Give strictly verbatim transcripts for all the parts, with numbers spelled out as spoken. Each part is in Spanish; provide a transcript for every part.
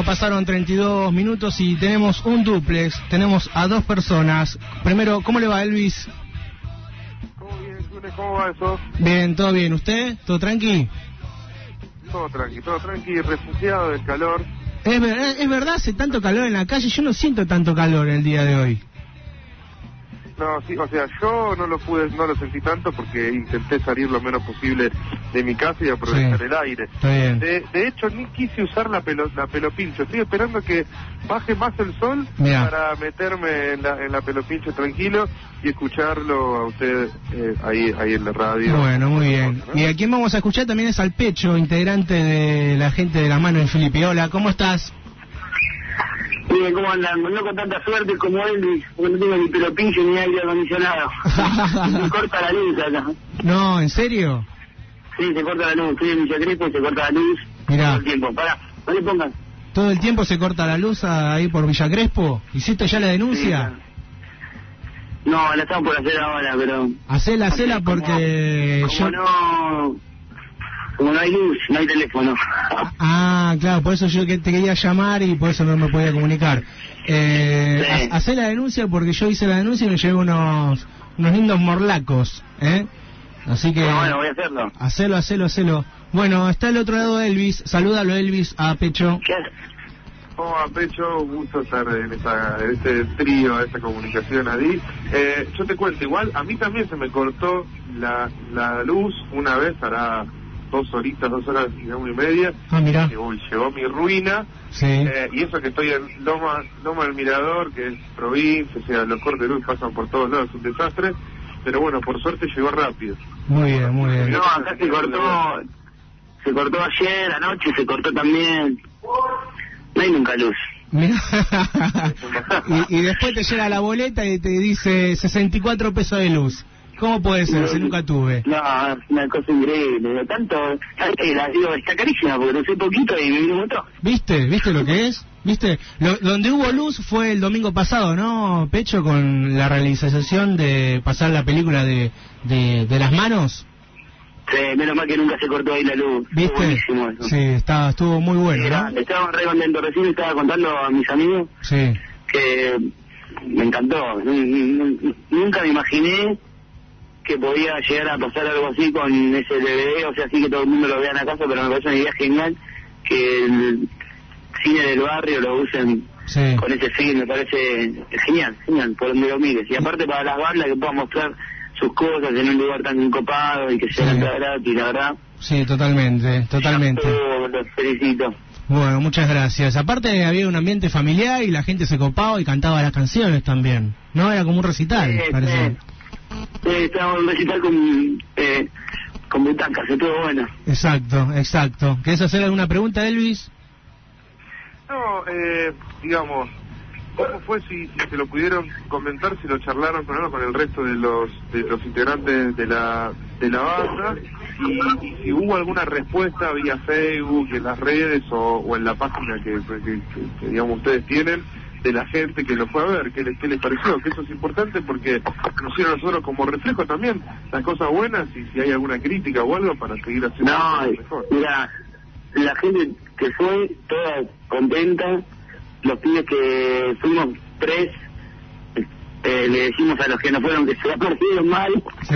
pasaron treinta y dos minutos y tenemos un duplex, tenemos a dos personas. Primero, ¿cómo le va, Elvis? ¿Cómo bien, Túnez? ¿Cómo va eso? Bien, todo bien. ¿Usted? ¿Todo tranqui? Todo tranqui, todo tranqui, refugiado del calor. Es, ver, es verdad, hace tanto calor en la calle, yo no siento tanto calor el día de hoy. No, sí, o sea, yo no lo pude, no lo sentí tanto porque intenté salir lo menos posible de mi casa y aprovechar sí, el aire. Está bien. De, de hecho, ni quise usar la pelo, la pelopincho. Estoy esperando que baje más el sol Mirá. para meterme en la, en la pelopincho tranquilo y escucharlo a usted eh, ahí, ahí en la radio. Bueno, muy bien. ¿No? Y a quien vamos a escuchar también es al Pecho, integrante de la gente de Las Manos de Filipe. Hola, ¿cómo estás? Bien, ¿cómo andan? No con tanta suerte como Elvis, porque no tengo ni pelo pincho ni aire acondicionado. Se corta la luz acá. No, ¿en serio? Sí, se corta la luz. Estoy en Villa Crespo y se corta la luz. Mirá. Todo el tiempo. Pará, no le pongan. ¿Todo el tiempo se corta la luz ahí por Villa Crespo? ¿Hiciste ya la denuncia? Sí, no, la estamos por hacer ahora, pero... Hacela, hacela porque como, yo... Como no... Como no hay luz, no hay teléfono. Ah, claro, por eso yo que te quería llamar y por eso no me podía comunicar. Eh, sí. Hacé la denuncia porque yo hice la denuncia y me llevo unos unos lindos morlacos, ¿eh? Así que... No, bueno, voy a hacerlo. Hacelo, hacelo, hacelo. Bueno, está al otro lado Elvis. Salúdalo, Elvis, a Pecho. ¿Qué? Oh, a Pecho, un gusto estar en, esa, en este trío, esta comunicación ahí. Eh, yo te cuento, igual, a mí también se me cortó la, la luz una vez, hará... dos horitas, dos horas y una y media. Ah, mirá. Y, uy, llegó mi ruina. Sí. Eh, y eso que estoy en Loma, Loma del Mirador, que es provincia, o sea, los cortes de luz pasan por todos lados, es un desastre. Pero bueno, por suerte llegó rápido. Muy bien, muy bien. No, acá se cortó, se cortó ayer, anoche, se cortó también. No hay nunca luz. Mirá. y, y después te llega la boleta y te dice sesenta y cuatro pesos de luz. ¿Cómo puede ser? No, si nunca tuve. No, es una cosa increíble. Tanto, eh, la digo, está carísima porque lo sé poquito y me vino un montón. ¿Viste? ¿Viste lo que es? ¿Viste? Lo, donde hubo luz fue el domingo pasado, ¿no, Pecho? Con la realización de pasar la película de, de, de Las Manos. Sí, menos mal que nunca se cortó ahí la luz. ¿Viste? Buenísimo eso. Sí, estaba, estuvo muy bueno, Era, ¿no? estaba re contento. Recién estaba contando a mis amigos Sí. que me encantó. Nunca me imaginé que podía llegar a pasar algo así con ese D V D, o sea, así que todo el mundo lo vea en la casa, pero me parece una idea genial que el cine del barrio lo usen Sí. con ese fin, me parece genial, genial, por donde lo mires. Y aparte para las bandas que puedan mostrar sus cosas en un lugar tan encopado y que sea Sí. gratis, la verdad. Sí, totalmente, totalmente. Yo los felicito. Bueno, muchas gracias. Aparte había un ambiente familiar y la gente se copaba y cantaba las canciones también. ¿No? Era como un recital, Sí, parece. sí. Sí, estábamos en un recital con, eh, con butacas, estuvo bueno. Exacto, exacto. ¿Querés hacer alguna pregunta, Elvis? No, eh, digamos, ¿cómo fue si, si se lo pudieron comentar, si lo charlaron con, con el resto de los de los integrantes de la de la banda? Y, y si hubo alguna respuesta vía Facebook, en las redes o, o en la página que, que, que, que digamos ustedes tienen, de la gente que lo fue a ver, ¿qué les, qué les pareció? Que eso es importante porque nos sirve a nosotros como reflejo también las cosas buenas y si hay alguna crítica o algo para seguir haciendo No, mejor. mira, la gente que fue toda contenta, los pibes que fuimos tres, eh, le decimos a los que no fueron que se la partieron mal. Sí.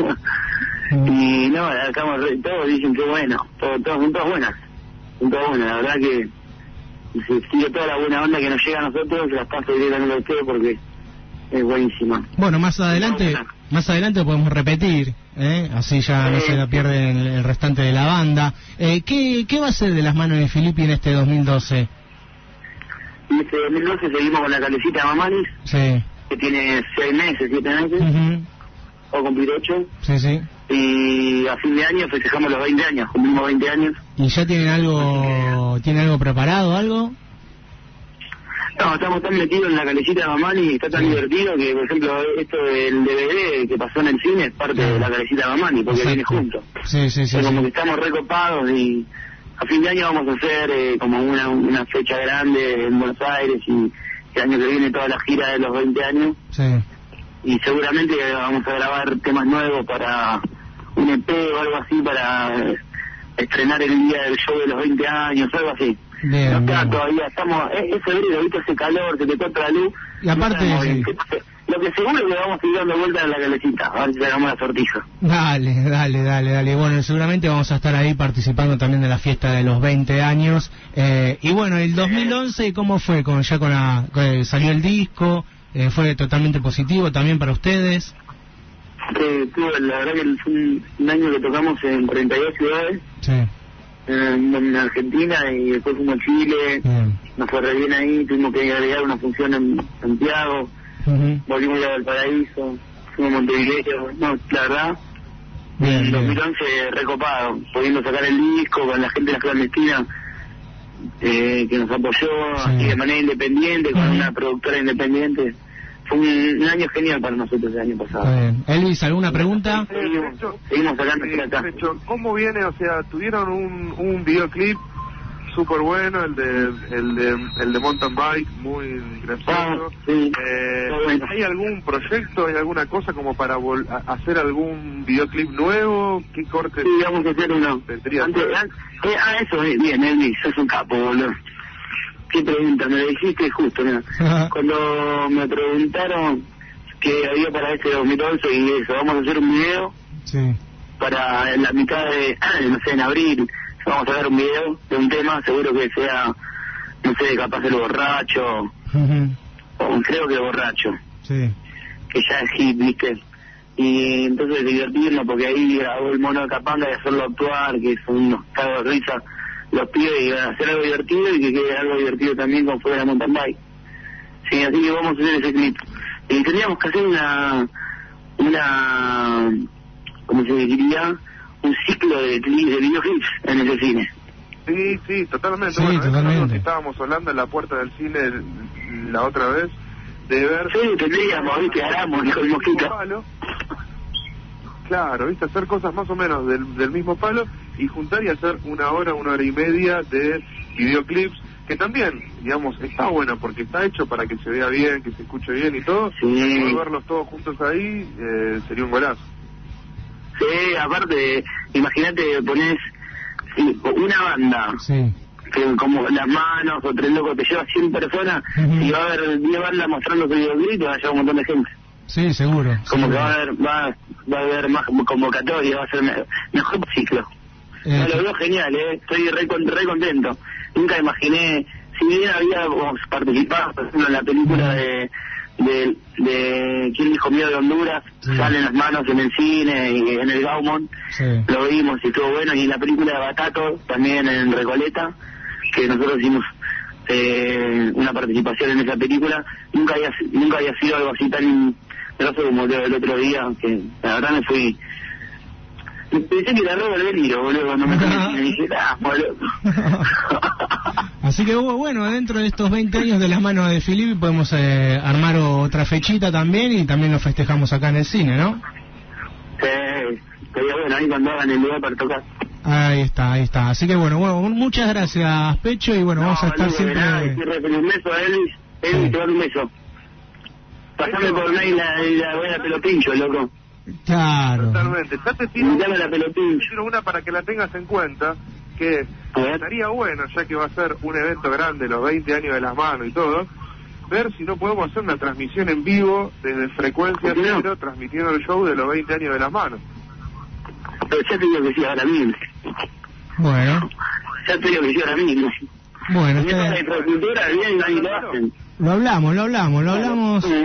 Y no, estamos re, todos dicen que bueno, todos, todos, son todas buenas, son todas buenas, la verdad que si sigue toda la buena onda que nos llega a nosotros, se las paso directamente a ustedes porque es buenísima. Bueno, más adelante, más adelante podemos repetir, ¿eh? Así ya no se la pierde el, el restante de la banda. Eh, ¿qué, ¿Qué va a ser de Las Manos de Filippi en este dos mil doce? En este dos mil doce seguimos con la calecita Mamanis, Sí. que tiene seis meses, siete meses, Uh-huh. o cumplir ocho. Sí, sí. Y a fin de año festejamos los veinte años, cumplimos veinte años. ¿Y ya tienen algo, tienen algo preparado, algo? No, estamos tan metidos en la calecita de Mamani y está tan Sí. divertido que, por ejemplo, esto del D V D que pasó en el cine es parte Claro. de la calecita de Mamani, porque Exacto. viene junto. Sí, sí, sí. Pero como sí. que estamos recopados y a fin de año vamos a hacer eh, como una, una fecha grande en Buenos Aires y el año que viene toda la gira de los veinte años. Sí. Y seguramente vamos a grabar temas nuevos para un E P o algo así para estrenar el día del show de los veinte años, algo así. Bien, no está bien. todavía, estamos, es, es febrero, viste, hace calor, se te corta la luz. Y aparte, no sí. Lo que seguro es que vamos a ir dando vueltas en la calecita, a ver si sacamos la sortija. Dale, dale, dale, dale. Bueno, seguramente vamos a estar ahí participando también de la fiesta de los veinte años. Eh, y bueno, el dos mil once, ¿cómo fue? Con, ya con la, con, salió el disco, eh, ¿fue totalmente positivo también para ustedes? Eh, tuve, la verdad que fue un, un año que tocamos en cuarenta y dos ciudades, Sí. en, en Argentina, y después fuimos a Chile, Bien. nos fue re bien ahí, tuvimos que agregar una función en Santiago, Uh-huh. volvimos a Valparaíso, fuimos a Montevideo, no, la verdad, Bien, en bien. dos mil once recopado, pudiendo sacar el disco con la gente de la clandestina, eh, que nos apoyó, Sí. así de manera independiente, con Ujú. una productora independiente. Fue un, un año genial para nosotros el año pasado. Está bien. Elvis, ¿alguna pregunta? Seguimos, Pecho, seguimos sacando eh, acá. Pecho, ¿cómo viene? O sea, tuvieron un, un videoclip súper bueno, el de, el de el de mountain bike, muy gracioso. Ah, sí. Eh, Está bueno. ¿Hay algún proyecto, hay alguna cosa como para vol a- hacer algún videoclip nuevo? ¿Qué corte? Sí, vamos a hacer uno. Tendría Antes, que- an- eh, ah, eso, eh, bien, Elvis, sos un capo, boludo. Qué pregunta, me lo dijiste justo, mira. Cuando me preguntaron que había para este dos mil once y eso, vamos a hacer un video Sí. para en la mitad de, no sé, en abril, vamos a hacer un video de un tema, seguro que sea, no sé, capaz el borracho, Uh-huh. o creo que borracho, Sí. que ya es hit, ¿viste? Y entonces divertirnos, porque ahí hago el mono de Capanga y hacerlo actuar, que son unos cagos de risa, los pibes, y hacer algo divertido y que quede algo divertido también con fuera de la mountain bike. Sí, así que vamos a hacer ese clip. Y tendríamos que hacer una, una, ¿cómo se diría? Un ciclo de, cli- de videoclips en ese cine. Sí, sí, totalmente. Sí, bueno, eso es algo totalmente. que estábamos hablando en la puerta del cine el- la otra vez, de ver... Sí, tendríamos, ¿viste? Hagamos, dijo el mosquito. Palo. Claro, viste, hacer cosas más o menos del, del mismo palo y juntar y hacer una hora, una hora y media de videoclips, que también, digamos, está bueno porque está hecho para que se vea bien, que se escuche bien y todo. Sí. Poder verlos todos juntos ahí eh, sería un golazo. Sí, aparte, imagínate, ponés sí, una banda, Sí. que como Las Manos o Tres Locos te lleva cien personas, Ujú. y va a haber diez bandas mostrando su videoclip y va a llevar un montón de gente. Sí, seguro. Como seguro. que va a haber, va, va a haber más convocatoria, va a ser me- mejor ciclo. Eh, No, lo veo genial, eh, estoy re, con- re contento. Nunca imaginé, si bien habíamos participado, por ejemplo, en la película de de, de ¿Quién dijo miedo de Honduras? Sí. Salen Las Manos en el cine y en el Gaumont, Sí. lo vimos y estuvo bueno, y en la película de Batato, también en Recoleta, que nosotros hicimos eh, una participación en esa película, nunca había nunca había sido algo así tan grosso como lo del otro día, que la verdad me fui... Pensé que era Robert De Niro, boludo, cuando me conocí, y dije, ah, boludo. Así que uh, bueno, dentro de estos veinte años de las manos de Filippi podemos eh, armar otra fechita también y también lo festejamos acá en el cine, ¿no? Sí, estaría bueno ahí cuando hagan el lugar para tocar. Ahí está, ahí está. Así que bueno, bueno, muchas gracias, Pecho, y bueno, vamos a estar boludo, de siempre... nada, estoy re feliz. Un beso a Elvis, Elvis, Sí. te doy un beso. Pasame por mail la, la buena pelopincho, loco. Claro. Totalmente. Ya te tiro, Invítame a la te pelopincho. tiro una para que la tengas en cuenta, que A ver. estaría bueno, ya que va a ser un evento grande, los veinte años de las manos y todo, ver si no podemos hacer una transmisión en vivo desde Frecuencia ¿Por qué no? Cero, transmitiendo el show de los veinte años de las manos. Pero ya te digo que sí ahora mismo. Bueno, Ya te digo que sí ahora mismo. bueno, En esta está- infraestructura bien nadie lo hacen. lo hablamos, lo hablamos, lo hablamos Sí.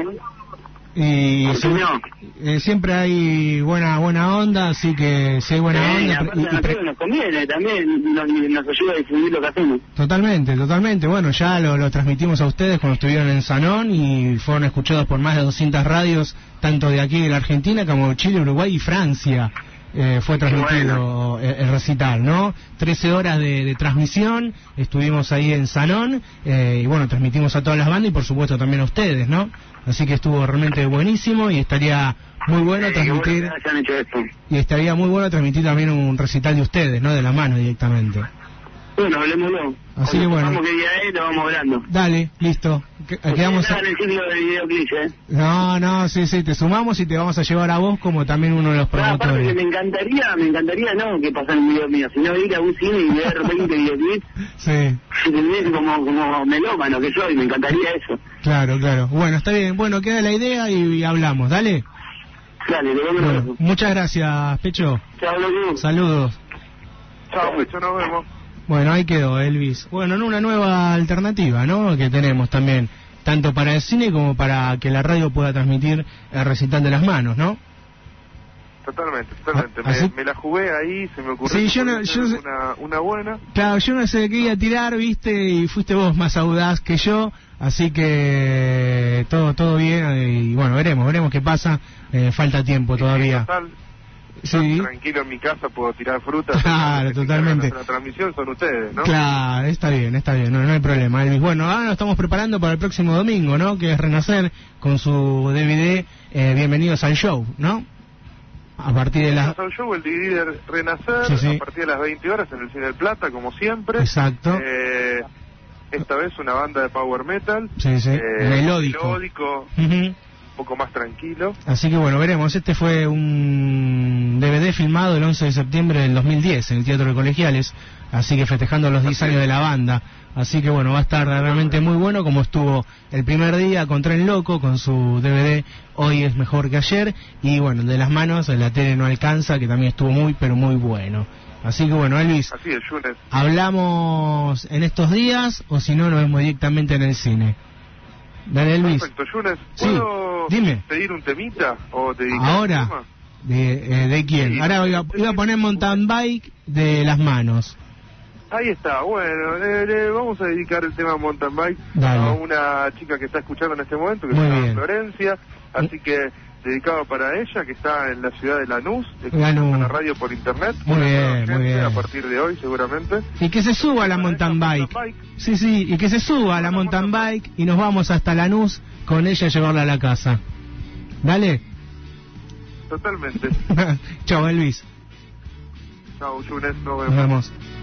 y ¿Por qué se- no? eh, siempre hay buena buena onda, así que si hay buena Sí, onda... aparte y- y a pre- nosotros nos conviene también, nos, nos ayuda a difundir lo que hacemos. Totalmente, totalmente. Bueno, ya lo, lo transmitimos a ustedes cuando estuvieron en Sanón y fueron escuchados por más de doscientas radios, tanto de aquí de la Argentina como de Chile, Uruguay y Francia. Eh, fue transmitido el, el recital, ¿no? trece horas de, de transmisión, estuvimos ahí en Sanón, eh, y bueno, transmitimos a todas las bandas y por supuesto también a ustedes, ¿no? Así que estuvo realmente buenísimo y estaría muy bueno Eh, qué bueno transmitir, que hayan hecho esto. y estaría muy bueno transmitir también un recital de ustedes, ¿no? De la mano directamente. Bueno, hablemoslo. Así que bueno. Vamos que día es, lo vamos hablando. Dale, listo. Que- Quedamos a... en el ciclo de videoclips, ¿eh? No, no, sí, sí, te sumamos y te vamos a llevar a vos como también uno de los No, aparte que promotores. me encantaría, me encantaría no que pasen un video mío, sino ir a un cine y ver veinte videoclips, Sí, como, como melómano que soy, me encantaría eso. claro, claro. Bueno, está bien. Bueno, queda la idea y, y hablamos. Dale. Dale, te vamos a Bueno, muchas gracias, Pecho. Chao, loco. Saludos. Chao, Pecho, nos vemos. Bueno, ahí quedó Elvis. Bueno, en una nueva alternativa, ¿no? Que tenemos también, tanto para el cine como para que la radio pueda transmitir el recital de las manos, ¿no? Totalmente, totalmente. Ah, ¿así? Me, me la jugué ahí, se me ocurrió Sí, yo que no- podía yo ser sé- una, una buena. Claro, yo no sé de qué iba a tirar, viste, y fuiste vos más audaz que yo, así que todo todo bien, y bueno, veremos, veremos qué pasa, eh, falta tiempo todavía. Total, Sí, tranquilo en mi casa, puedo tirar frutas. Claro, totalmente. La transmisión son ustedes, ¿no? claro, está bien, está bien, no, no hay problema, Elvis. Bueno, ahora nos estamos preparando para el próximo domingo, ¿no? Que es Renacer con su D V D, eh, Bienvenidos al Show, ¿no? A partir de las... Al show, el D V D de Renacer, Sí, sí. a partir de las veinte horas en el Cine del Plata, como siempre. Exacto. Eh, esta vez una banda de power metal. Sí, sí, eh, melódico. melódico, Ujú. un poco más tranquilo. Así que bueno, veremos. Este fue un D V D filmado el once de septiembre del dos mil diez en el Teatro de Colegiales, así que festejando los diez años de la banda. Así que bueno, va a estar realmente muy bueno, como estuvo el primer día con Tren Loco, con su D V D Hoy es mejor que ayer, y bueno, el de las manos, la tele no alcanza, que también estuvo muy, pero muy bueno. Así que bueno, Elvis, Así es, Yunes. ¿hablamos en estos días o si no nos vemos directamente en el cine? Dale, Elvis. Perfecto, Yunes. Sí, ¿Puedo dime. pedir un temita o te dedicas Ahora, un tema? ¿de, eh, ¿de quién? Sí, Ahora iba, iba a poner Mountain Bike de las manos. Ahí está, bueno, le, le vamos a dedicar el tema Mountain Bike Dale. a una chica que está escuchando en este momento, que Muy se llama bien. Florencia, así que dedicado para ella, que está en la ciudad de Lanús, Lanús. escuchando la radio por internet, Muy una bien, nueva muy gente, bien. a partir de hoy seguramente. Y que se suba a la Para mountain ella, bike. mountain bike. Sí, sí, y que se suba a la mountain bike y nos vamos hasta Lanús con ella a llevarla a la casa. Dale. Totalmente. Chao, Elvis. Chao, Yunes, nos Nos vemos. vemos.